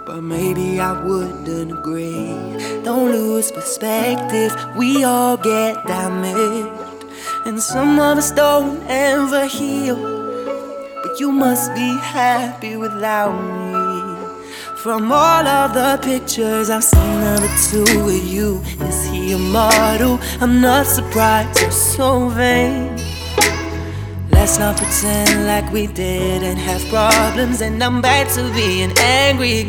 but maybe I wouldn't agree. Don't lose perspective, we all get damaged, and some of us don't ever heal. But you must be happy without me. From all of the pictures I've seen of the two of you, is he a model? I'm not surprised, you're so vain. Let's not pretend like we didn't have problems, and I'm back to being angry